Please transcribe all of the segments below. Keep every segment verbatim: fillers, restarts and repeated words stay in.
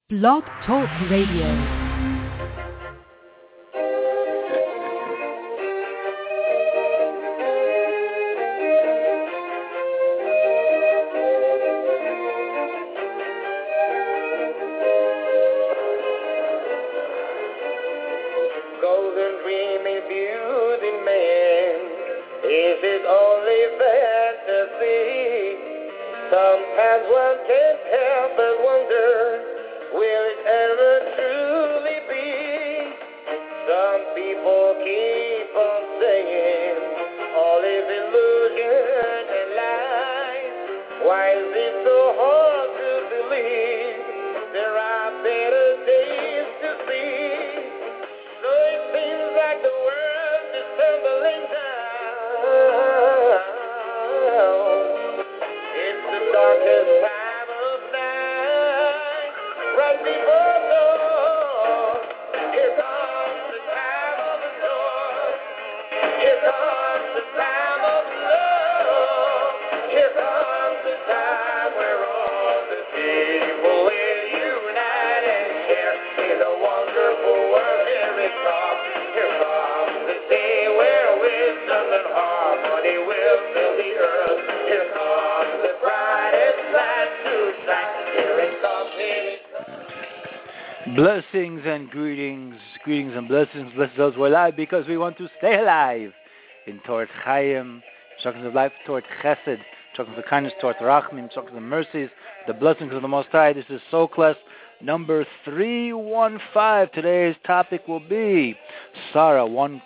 Blog Talk Radio. Blessings and greetings, greetings and blessings, bless those who are alive because we want to stay alive in Torah Chaim, tokens of life, Torah Chesed, tokens of kindness, Torah Rachmim, tokens of mercies, the blessings of the Most High. This is Soul Class number three one five. Today's topic will be Sarah, one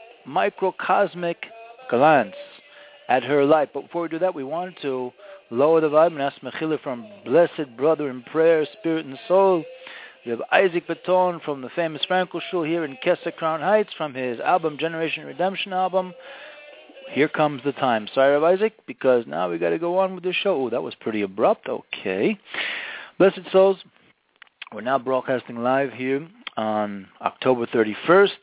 microcosmic glance at her life. But before we do that, we want to lower the vibe and ask Mechila from Blessed Brother in Prayer, Spirit and Soul. We have Isaac Baton from the famous Frankel Shul here in Kesser Crown Heights from his album, Generation Redemption album. Here comes the time. Sorry, Rabbi Isaac, because now we got to go on with the show. Oh, that was pretty abrupt. Okay. Blessed souls, we're now broadcasting live here on October thirty-first,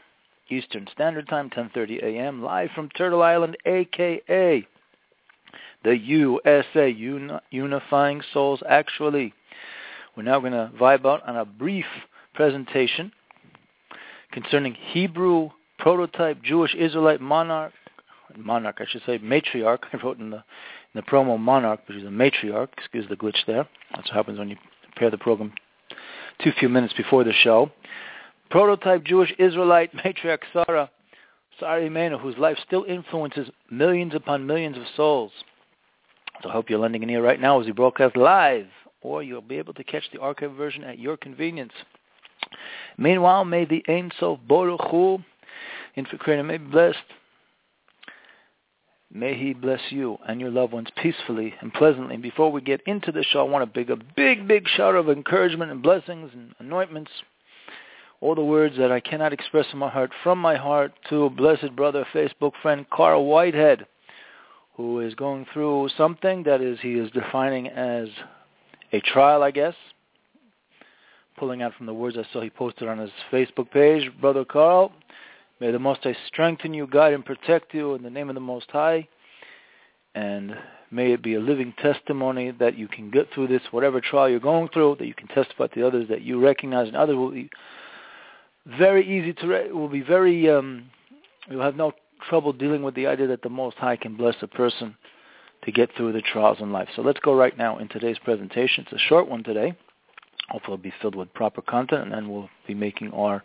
Eastern Standard Time, ten thirty a.m., live from Turtle Island, a k a the U S A, Uni- Unifying Souls Actually. We're now going to vibe out on a brief presentation concerning Hebrew prototype Jewish Israelite monarch, monarch I should say, matriarch. I wrote in the, in the promo monarch, but she's a matriarch. Excuse the glitch there. That's what happens when you prepare the program too few minutes before the show. Prototype Jewish Israelite matriarch Sarah, Sarah Imenu, whose life still influences millions upon millions of souls. So I hope you're lending an ear right now as we broadcast live, or you'll be able to catch the archive version at your convenience. Meanwhile, may the Ein Sof Baruch Hu, Infant Creator, may be blessed. May He bless you and your loved ones peacefully and pleasantly. And before we get into the show, I want to big a big, big shout of encouragement and blessings and anointments. All the words that I cannot express in my heart, from my heart to a blessed brother, Facebook friend, Carl Whitehead, who is going through something that is he is defining as a trial, I guess. Pulling out from the words I saw he posted on his Facebook page. Brother Carl, may the Most High strengthen you, guide and protect you in the name of the Most High. And may it be a living testimony that you can get through this, whatever trial you're going through, that you can testify to others that you recognize, and others will be very easy to, re- will be very, um, you'll have no trouble dealing with the idea that the Most High can bless a person to get through the trials in life. So let's go right now in today's presentation. It's a short one today. Hopefully it'll be filled with proper content, and then we'll be making our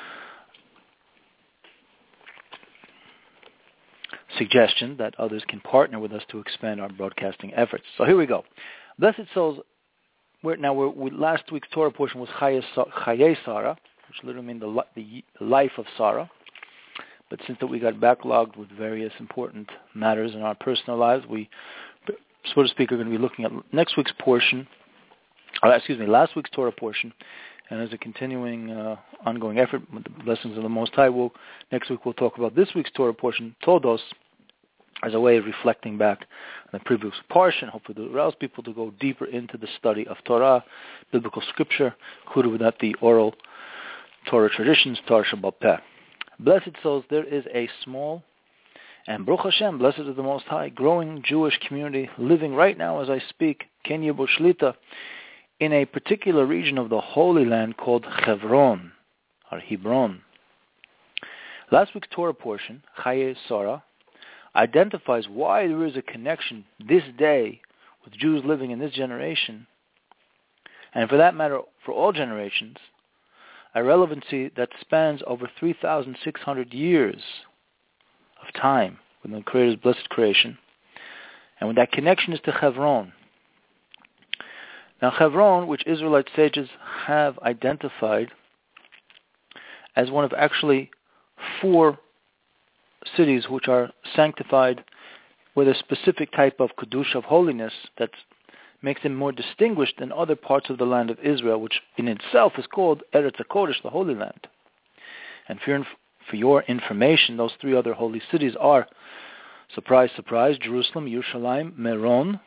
suggestion that others can partner with us to expand our broadcasting efforts. So here we go. Blessed souls, we're, now we're, we, last week's Torah portion was Chaye Sarah, which literally means the, the life of Sarah. But since that we got backlogged with various important matters in our personal lives, we, so to speak, are going to be looking at next week's portion, or excuse me, last week's Torah portion, and as a continuing, uh, ongoing effort with the blessings of the Most High, we'll, next week we'll talk about this week's Torah portion, Todos, as a way of reflecting back on the previous portion, hopefully to arouse people to go deeper into the study of Torah, biblical scripture, included with that the oral Torah traditions, Torah Shabbat Peh. Blessed souls, there is a small and Baruch Hashem, blessed is the Most High, growing Jewish community living right now as I speak, Kenya Bushlita, in a particular region of the Holy Land called Hebron, or Hebron. Last week's Torah portion, Chaye Sarah, identifies why there is a connection this day with Jews living in this generation, and for that matter, for all generations, a relevancy that spans over three thousand six hundred years of time within the Creator's blessed creation, and when that connection is to Hebron. Now Hebron, which Israelite sages have identified as one of actually four cities which are sanctified with a specific type of kedusha, of holiness, that makes them more distinguished than other parts of the land of Israel, which in itself is called Eretz HaKodesh, the Holy Land. And for your, for your information, those three other holy cities are, surprise, surprise, Jerusalem, Yerushalayim, Meron,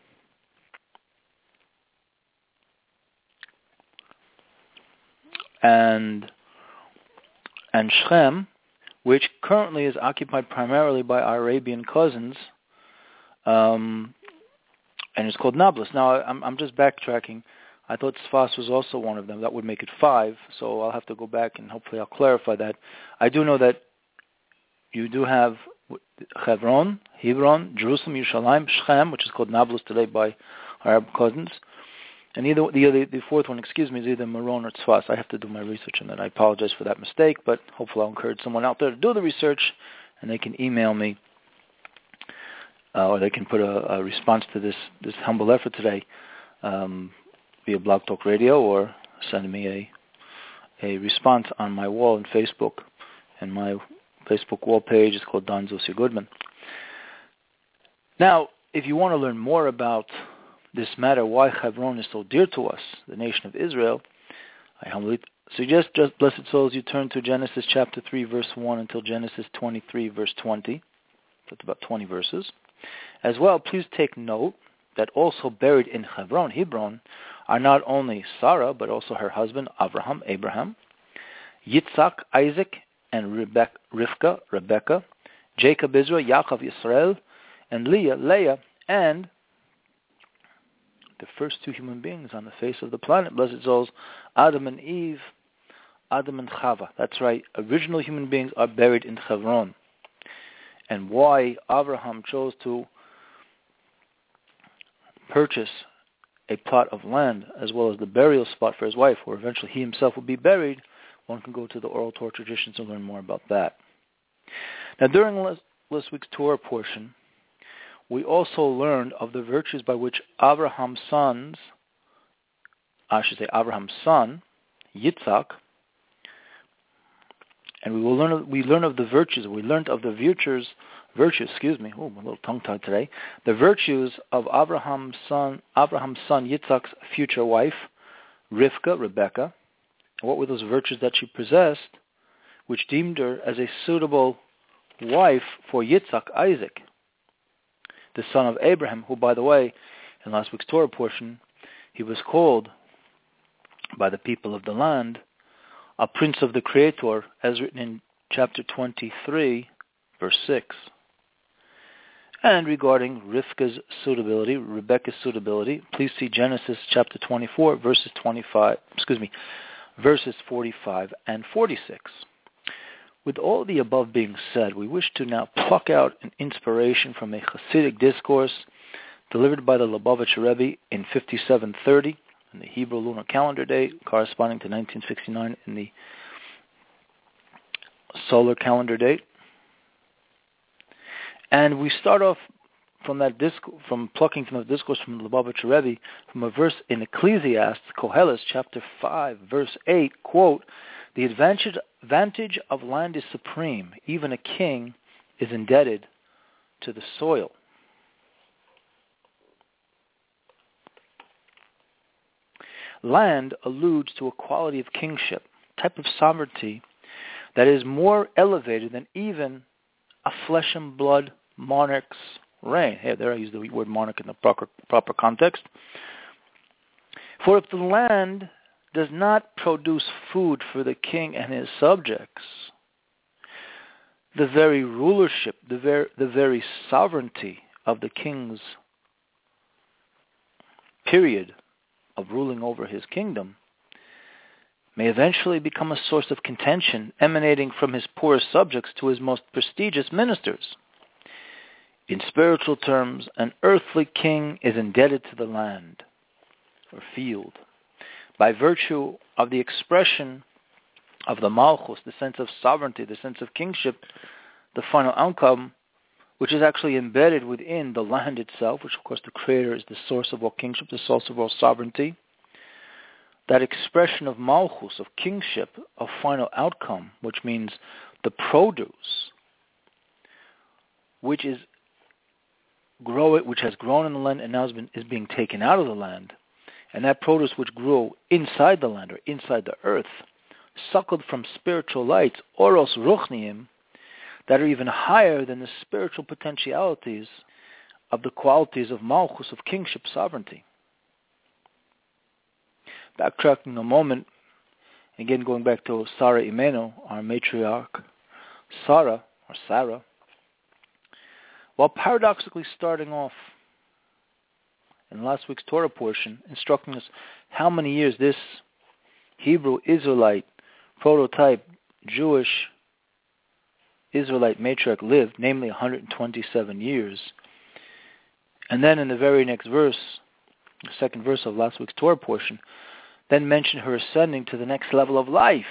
and and Shechem, which currently is occupied primarily by our Arabian cousins, um, and it's called Nablus. Now, I'm, I'm just backtracking. I thought Sfas was also one of them. That would make it five, so I'll have to go back and hopefully I'll clarify that. I do know that you do have Hebron, Hebron, Jerusalem, Yerushalayim, Shechem, which is called Nablus today by our Arab cousins. And either the, other, the fourth one, excuse me, is either Meron or Tzfas. I have to do my research on that. I apologize for that mistake, but hopefully I'll encourage someone out there to do the research, and they can email me, uh, or they can put a, a response to this, this humble effort today um, via Blog Talk Radio, or send me a a response on my wall on Facebook. And my Facebook wall page is called Don Zosia Goodman. Now, if you want to learn more about this matter, why Hebron is so dear to us, the nation of Israel, I humbly suggest, just blessed souls, you turn to Genesis chapter three, verse one, until Genesis twenty-three, verse twenty. That's about twenty verses. As well, please take note that also buried in Hebron, Hebron, are not only Sarah, but also her husband, Abraham, Abraham, Yitzhak, Isaac, and Rebecca, Rivka, Rebecca, Jacob, Israel, Yaakov, Israel, and Leah, Leah, and the first two human beings on the face of the planet, blessed souls, Adam and Eve, Adam and Chava. That's right, original human beings are buried in Hebron. And why Abraham chose to purchase a plot of land as well as the burial spot for his wife, where eventually he himself will be buried, one can go to the oral Torah traditions and learn more about that. Now, during last, last week's Torah portion, we also learned of the virtues by which Abraham's sons, I should say Abraham's son, Yitzhak, and we will learn. We learn of the virtues. We learned of the virtues. Virtues. Excuse me. Oh, I'm a little tongue-tied today. The virtues of Abraham's son, Abraham's son Yitzhak's future wife, Rivka, Rebecca. And what were those virtues that she possessed, which deemed her as a suitable wife for Yitzhak, Isaac, the son of Abraham, who, by the way, in last week's Torah portion, he was called by the people of the land a prince of the Creator, as written in chapter twenty-three, verse six. And regarding Rivka's suitability, Rebecca's suitability, please see Genesis chapter twenty-four, verses twenty-five, excuse me, verses forty-five and forty-six. With all the above being said, we wish to now pluck out an inspiration from a Hasidic discourse delivered by the Lubavitcher Rebbe in fifty-seven thirty, in the Hebrew lunar calendar date, corresponding to nineteen sixty-nine in the solar calendar date. And we start off from that disc- from plucking from the discourse from the Lubavitcher Rebbe, from a verse in Ecclesiastes, Koheles, chapter five, verse eight, quote, "The advantage, advantage of land is supreme. Even a king is indebted to the soil." Land alludes to a quality of kingship, type of sovereignty that is more elevated than even a flesh and blood monarch's reign. Here, there I use the word monarch in the proper, proper context. For if the land does not produce food for the king and his subjects, the very rulership, the very, the very sovereignty of the king's period of ruling over his kingdom, may eventually become a source of contention emanating from his poorest subjects to his most prestigious ministers. In spiritual terms, an earthly king is indebted to the land, or field, by virtue of the expression of the malchus, the sense of sovereignty, the sense of kingship, the final outcome, which is actually embedded within the land itself, which of course the Creator is the source of all kingship, the source of all sovereignty. That expression of malchus, of kingship, of final outcome, which means the produce, which is grow it, which has grown in the land and now has been, is being taken out of the land, and that produce which grew inside the land or inside the earth, suckled from spiritual lights, oros ruchniim, that are even higher than the spiritual potentialities of the qualities of malchus, of kingship, sovereignty. Backtracking a moment, again going back to Sarah Imenu, our matriarch, Sarah, or Sarah, while paradoxically starting off in last week's Torah portion, instructing us how many years this Hebrew Israelite prototype Jewish Israelite matriarch lived, namely one hundred twenty-seven years. And then in the very next verse, the second verse of last week's Torah portion, then mentioned her ascending to the next level of life.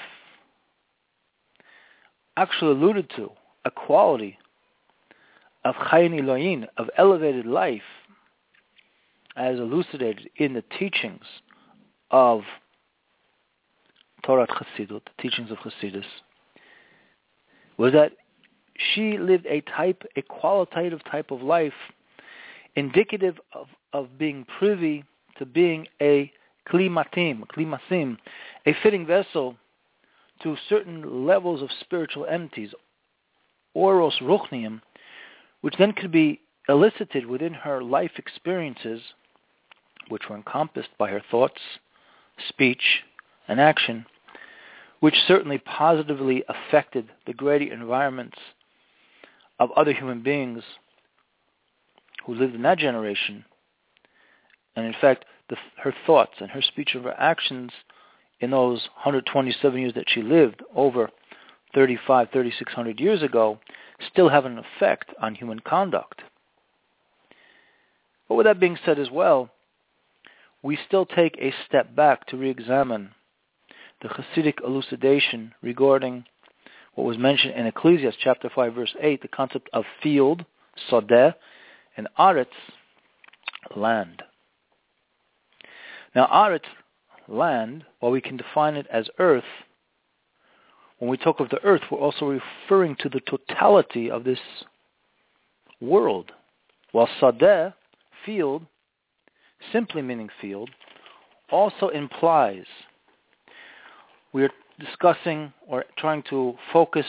Actually alluded to a quality of Chayin Eloyin, of elevated life, as elucidated in the teachings of Torah Chassidut, the teachings of Chassidus, was that she lived a type, a qualitative type of life, indicative of, of being privy to being a klimatim, klimasim, a fitting vessel to certain levels of spiritual entities, oros ruchniim, which then could be elicited within her life experiences, which were encompassed by her thoughts, speech, and action, which certainly positively affected the greater environments of other human beings who lived in that generation. And in fact, the, her thoughts and her speech and her actions in those one hundred twenty-seven years that she lived, over thirty-five, thirty-six hundred years ago, still have an effect on human conduct. But with that being said as well, we still take a step back to re-examine the Hasidic elucidation regarding what was mentioned in Ecclesiastes chapter five, verse eight, the concept of field, sodeh, and aretz, land. Now, aretz, land, while we can define it as earth, when we talk of the earth, we're also referring to the totality of this world. While sadeh, field, simply meaning field, also implies, we are discussing or trying to focus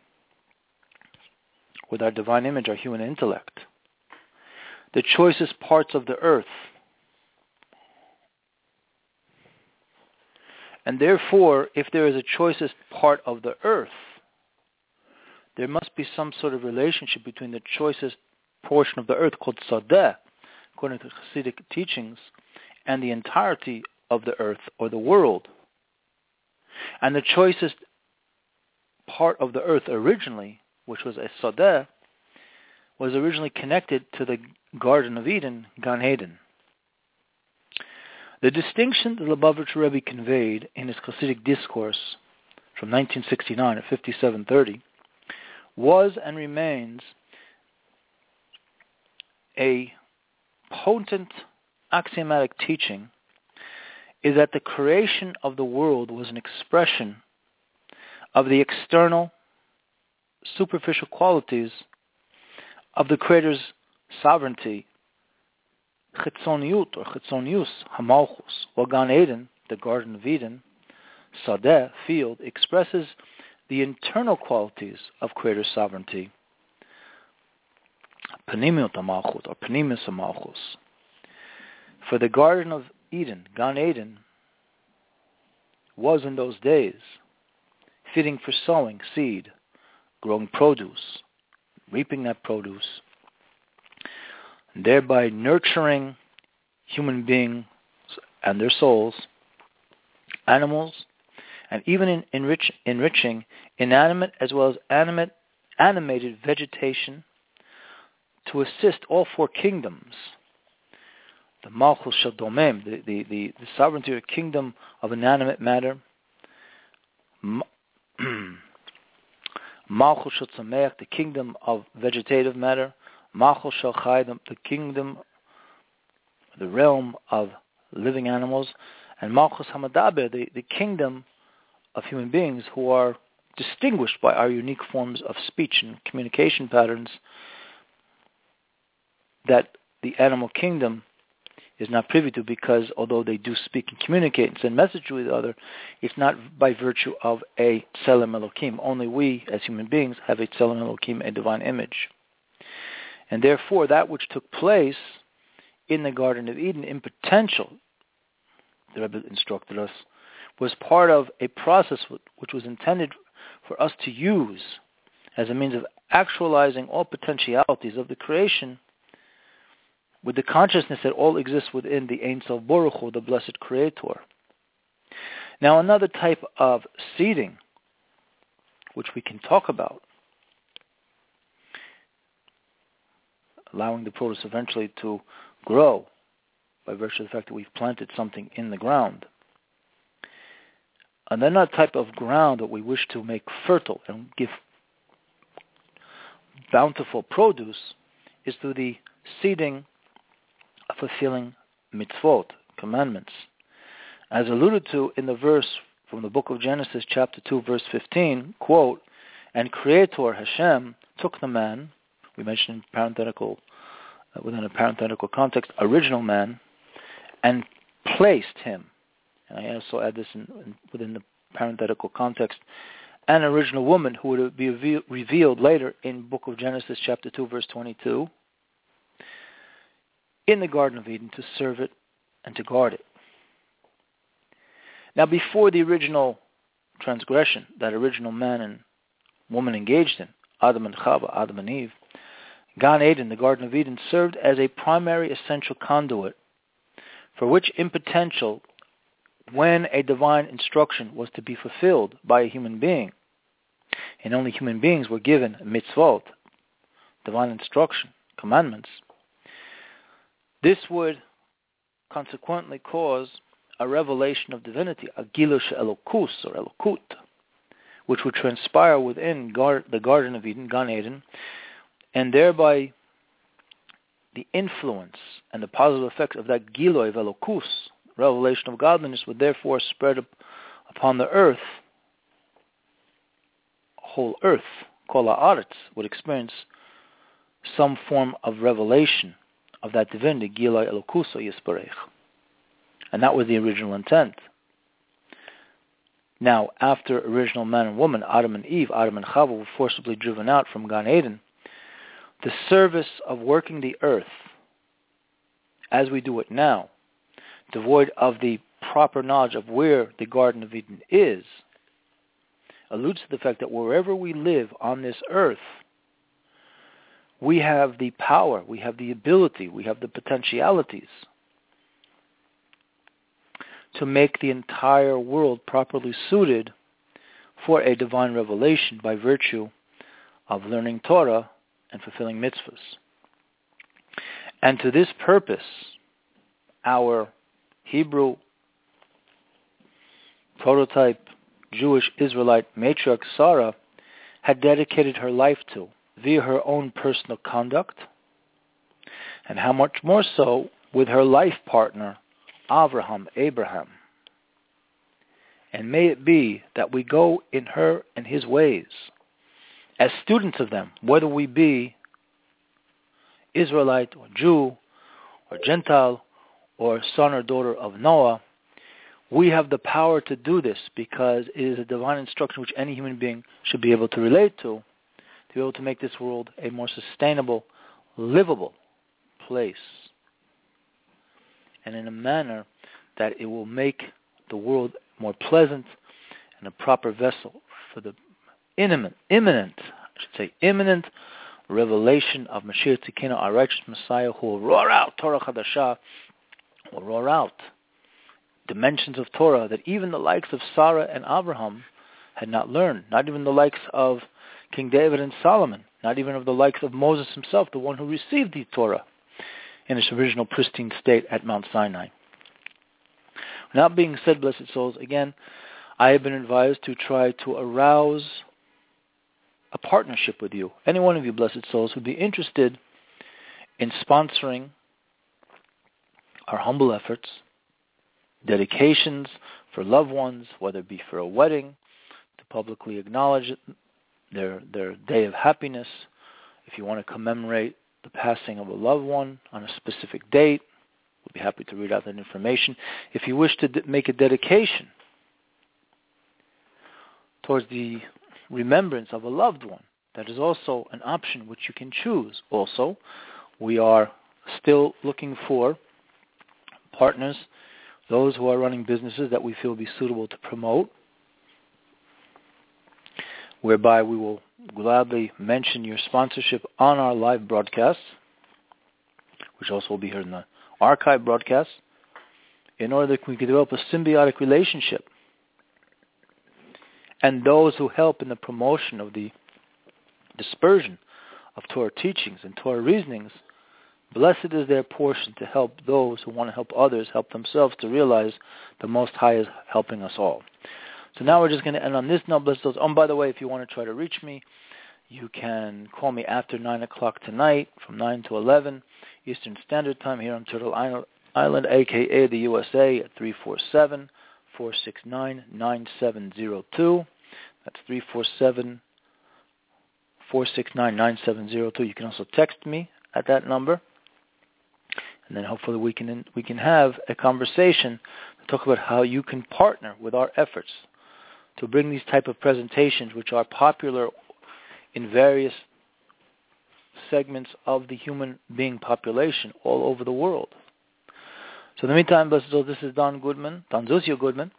with our divine image, our human intellect, the choicest parts of the earth. And therefore, if there is a choicest part of the earth, there must be some sort of relationship between the choicest portion of the earth, called sadeh, according to Hasidic teachings, and the entirety of the earth, or the world. And the choicest part of the earth originally, which was a sadeh, was originally connected to the Garden of Eden, Gan Eden. The distinction the Lubavitcher Rebbe conveyed in his Hasidic discourse from nineteen sixty-nine or fifty-seven thirty was and remains a potent axiomatic teaching, is that the creation of the world was an expression of the external, superficial qualities of the Creator's sovereignty, chitzoniut or chitzonius, hamalchus, while Gan Eden, the Garden of Eden, sadeh, field, expresses the internal qualities of Creator's sovereignty, panimiut hamalchut or panimis hamalchus. For the Garden of Eden, Gan Eden, was in those days fitting for sowing seed, growing produce, reaping that produce, and thereby nurturing human beings and their souls, animals, and even in enrich, enriching inanimate as well as animate, animated vegetation to assist all four kingdoms. The Malchus Shel Domem, the, the, the, the sovereignty or kingdom of inanimate matter, Malchus Shel Tzameach, the kingdom of vegetative matter, Malchus Shel Chai, the kingdom, the realm of living animals, and Malchus Hamadaber, the, the kingdom of human beings who are distinguished by our unique forms of speech and communication patterns that the animal kingdom is not privy to, because although they do speak and communicate and send message to each other, it's not by virtue of a Tselem Elokim. Only we, as human beings, have a Tselem Elokim, a divine image. And therefore, that which took place in the Garden of Eden in potential, the Rebbe instructed us, was part of a process which was intended for us to use as a means of actualizing all potentialities of the creation with the consciousness that all exists within the Ein Sof Baruch Hu, the Blessed Creator. Now, another type of seeding, which we can talk about, allowing the produce eventually to grow by virtue of the fact that we've planted something in the ground. And then another type of ground that we wish to make fertile and give bountiful produce is through the seeding of fulfilling mitzvot, commandments. As alluded to in the verse from the book of Genesis, chapter two, verse fifteen, quote, and Creator Hashem took the man, we mentioned in parenthetical, uh, within a parenthetical context, original man, and placed him. And I also add this in, in, within the parenthetical context, an original woman who would be reveal, revealed later in book of Genesis, chapter two, verse twenty-two, in the Garden of Eden to serve it and to guard it. Now, before the original transgression, that original man and woman engaged in, Adam and Chava, Adam and Eve, Gan Eden, the Garden of Eden, served as a primary essential conduit for which in potential, when a divine instruction was to be fulfilled by a human being, and only human beings were given mitzvot, divine instruction, commandments, this would consequently cause a revelation of divinity, a gilush elokus or elokut, which would transpire within gar- the Garden of Eden, Gan Eden, and thereby the influence and the positive effects of that giloy of elokus, revelation of godliness, would therefore spread up upon the earth. Whole earth, kol haaretz, would experience some form of revelation of that divinity, giloy elokuso yisparech. And that was the original intent. Now, after original man and woman, Adam and Eve, Adam and Chava, were forcibly driven out from Gan Eden, the service of working the earth, as we do it now, devoid of the proper knowledge of where the Garden of Eden is, alludes to the fact that wherever we live on this earth, we have the power, we have the ability, we have the potentialities to make the entire world properly suited for a divine revelation by virtue of learning Torah and fulfilling mitzvahs. And to this purpose, our Hebrew prototype Jewish Israelite matriarch Sarah had dedicated her life to via her own personal conduct, and how much more so with her life partner, Avraham, Abraham. And may it be that we go in her and his ways, as students of them, whether we be Israelite or Jew or Gentile or son or daughter of Noah. We have the power to do this because it is a divine instruction which any human being should be able to relate to, to be able to make this world a more sustainable, livable place, and in a manner that it will make the world more pleasant and a proper vessel for the imminent, imminent, I should say, imminent revelation of Mashiach Tzidkenu, our righteous Messiah, who will roar out Torah Chadashah, will roar out dimensions of Torah that even the likes of Sarah and Abraham had not learned, not even the likes of King David and Solomon, not even of the likes of Moses himself, the one who received the Torah in its original pristine state at Mount Sinai. That being said, blessed souls, again, I have been advised to try to arouse a partnership with you. Any one of you, blessed souls, who would be interested in sponsoring our humble efforts, dedications for loved ones, whether it be for a wedding, to publicly acknowledge their their day of happiness, if you want to commemorate the passing of a loved one on a specific date, we'll be happy to read out that information. If you wish to d- make a dedication towards the remembrance of a loved one, that is also an option which you can choose. Also, we are still looking for partners, those who are running businesses that we feel be suitable to promote, whereby we will gladly mention your sponsorship on our live broadcasts, which also will be here in the archive broadcasts, in order that we can develop a symbiotic relationship. And those who help in the promotion of the dispersion of Torah teachings and Torah reasonings, blessed is their portion to help those who want to help others help themselves to realize the Most High is helping us all. So now we're just going to end on this note, blessed souls. Oh, by the way, if you want to try to reach me, you can call me after nine o'clock tonight, from nine to eleven Eastern Standard Time here on Turtle Island, a k a the U S A, at three four seven, four six nine, nine seven zero two. That's three four seven, four six nine, nine seven zero two. You can also text me at that number, and then hopefully we can we can have a conversation to talk about how you can partner with our efforts to bring these type of presentations, which are popular in various segments of the human being population all over the world. So in the meantime, blessed souls, this is Don Goodman, Don Zuzio Goodman,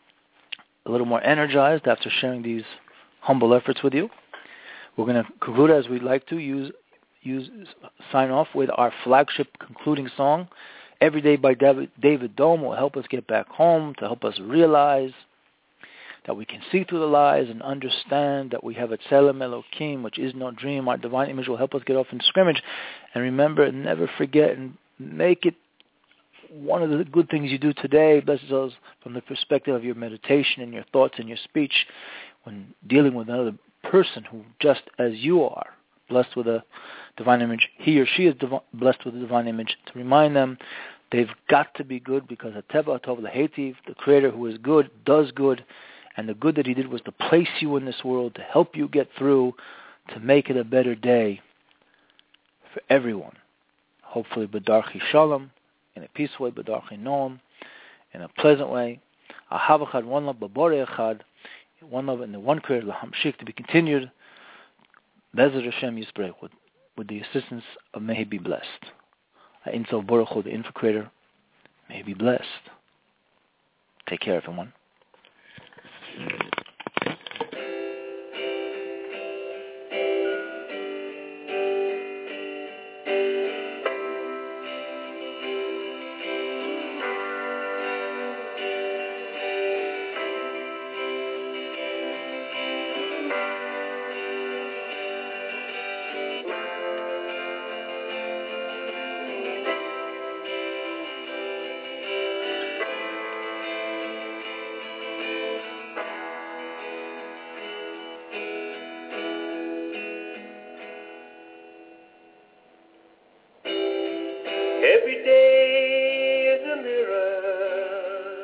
a little more energized after sharing these humble efforts with you. We're going to conclude as we'd like to, use, use, sign off with our flagship concluding song, Every Day by David, David Dome, will help us get back home, to help us realize that we can see through the lies and understand that we have a Tselem Elokim, which is no dream. Our divine image will help us get off in scrimmage. And remember, and never forget, and make it one of the good things you do today, blessed souls, from the perspective of your meditation and your thoughts and your speech, when dealing with another person who, just as you are, blessed with a divine image, he or she is div- blessed with a divine image, to remind them they've got to be good, because Hateva Tov Lehetiv, the Creator who is good, does good, and the good that he did was to place you in this world, to help you get through, to make it a better day for everyone. Hopefully, B'darchi Shalom, in a peaceful way, B'darchi Noam, in a pleasant way. Ahav Echad, one love, B'borei Echad, one love and the one Creator, L'hamshik, to be continued. Be'ezrat Hashem Yisbrech, with, with the assistance of May He be blessed. Ein Sof Baruch Hu, the Infant Creator, may He be blessed. Take care, everyone. Every day is a mirror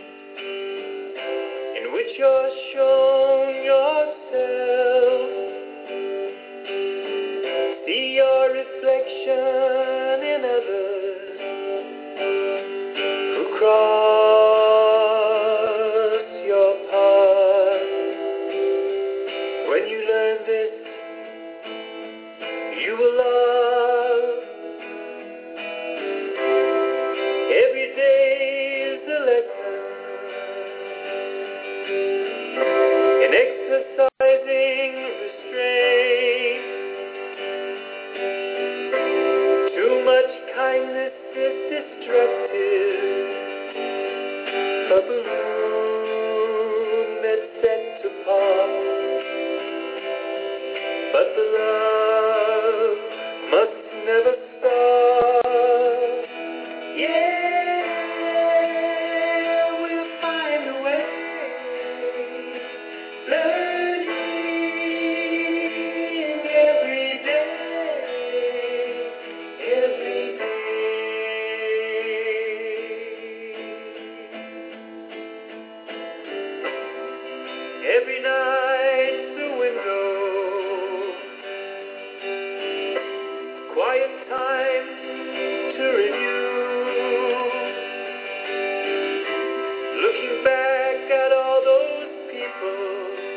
in which you're shown yourself. See your reflection in others who cross your path. When you learn this, you will love. Every day is a lesson in exercising restraint. Too much kindness is destructive. every night the window, quiet time to review, looking back at all those people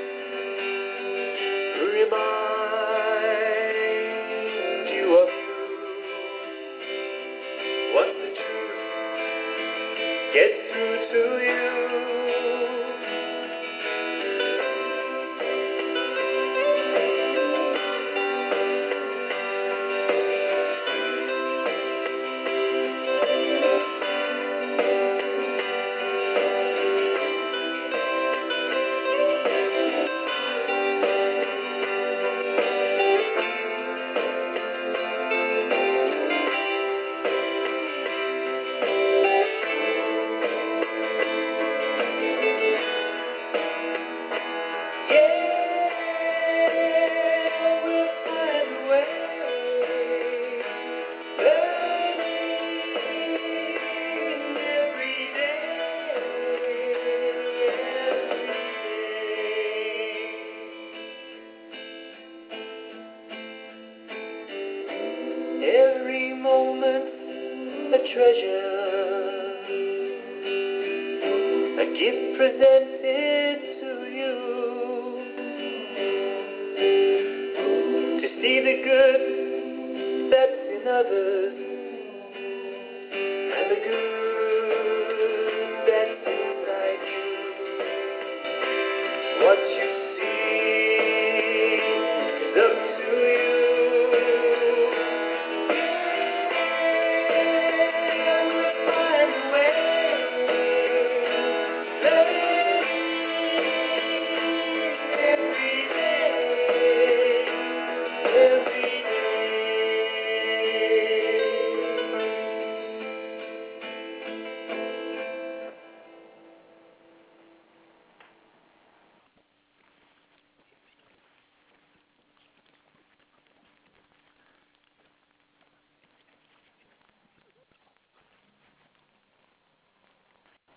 who remind you of you. Want the truth get through to you. Every moment a treasure, a gift presented to you, to see the good that's in others and the good that's inside you. What's